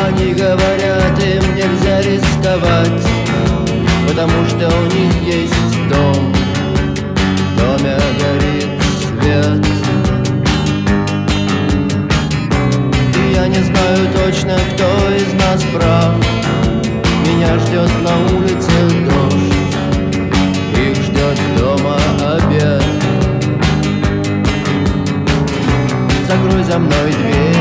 Они говорят, им нельзя рисковать, потому что у них есть дом. В доме горит свет. И я не знаю точно, кто из нас прав. Меня ждет на улице дождь, их ждет дома обед. Закрой за мной дверь.